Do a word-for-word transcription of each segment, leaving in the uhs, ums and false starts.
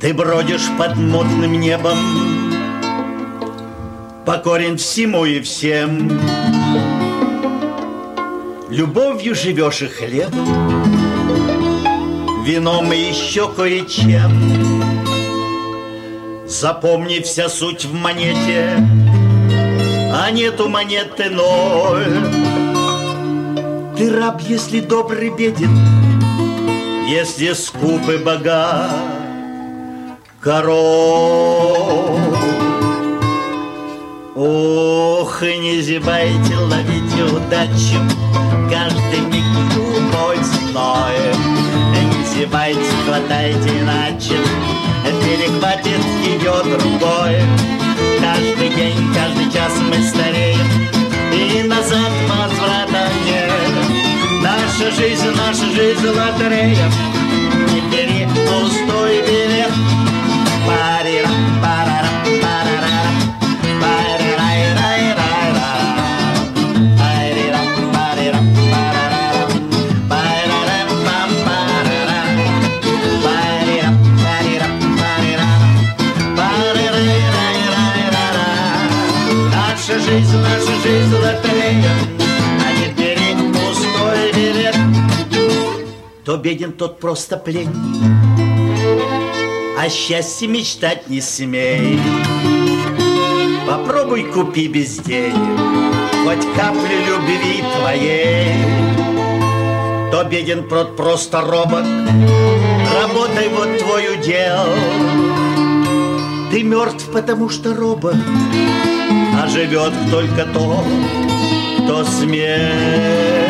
Ты бродишь под мутным небом, покорен всему и всем. Любовью живешь и хлебом, вином и еще кое-чем. Запомни, вся суть в монете, а нету монеты ноль. Ты раб, если добрый беден, если скуп и богат король. Ох, и не зевайте, ловите удачу, каждый миг любовь знает. Не зевайте, хватайте иначе, перехватит ее другой. Каждый день, каждый час мы стареем, и назад возврата нет. Наша жизнь, наша жизнь лотерея, не бери пустой билет. Парира, парара, парара, парирай-рай-рай-ра. Парира, парира, парара, парара-пам-парара. Парира, парира, парира, парирай-рай-рай-ра. Наша жизнь, наша жизнь лотерея, а не бери пустой билет. Кто беден, тот просто пленник, о счастье мечтать не смей. Попробуй купи без денег хоть каплю любви твоей. Кто беден, тот просто робот, работай, вот твой удел. Ты мертв, потому что робот, а живет только тот, кто смел.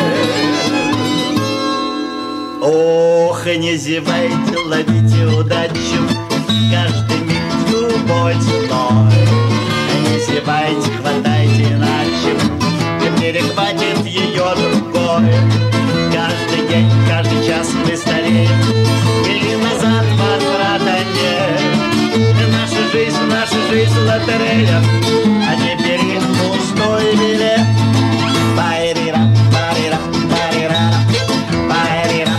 Ох, и не зевайте, ловите удачу, каждый миг любовь ценой. Не зевайте, хватайте иначе, перехватит ее другой. Каждый день, каждый час мы стареем, и назад возврата нет. Наша жизнь, наша жизнь лотерея, а не бери пустой билет. Парира, парира, парира, парира.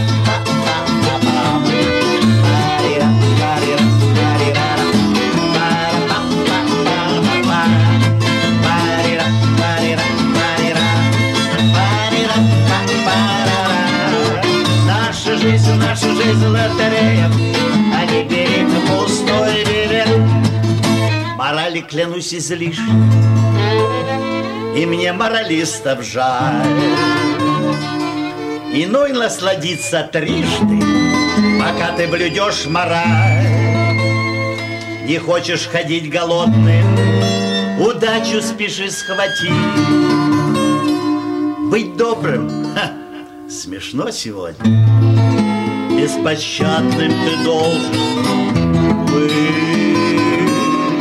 Наша жизнь лотерея, а не бери пустой билет. Морали, клянусь, излишне, и мне моралистов жаль. Иной насладиться трижды, пока ты блюдешь мораль. Не хочешь ходить голодным, удачу спеши схватить. Быть добрым, ха, смешно сегодня. Беспощадным ты должен быть.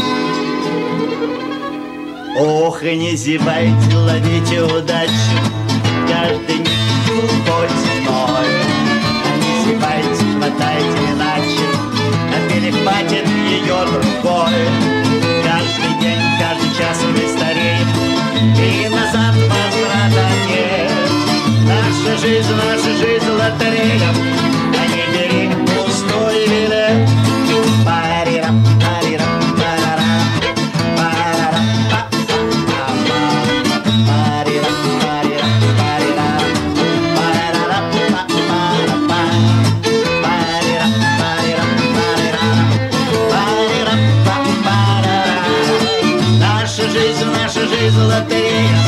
Ох, и не зевайте, ловите удачу, каждый миг любовь ценой. Не зевайте, хватайте иначе, а перехватит ее другой. Каждый день, каждый час мы стареем, и назад возврата нет. Наша жизнь, наша жизнь лотерея, а не бери пустой билет. Парира, парира, парара, парара, па-па-па-па. Парира, парира, парира, парара, па-па-па-па. Парира, парира, парира, парира, па-па-па-па. Наша жизнь, наша жизнь лотерея,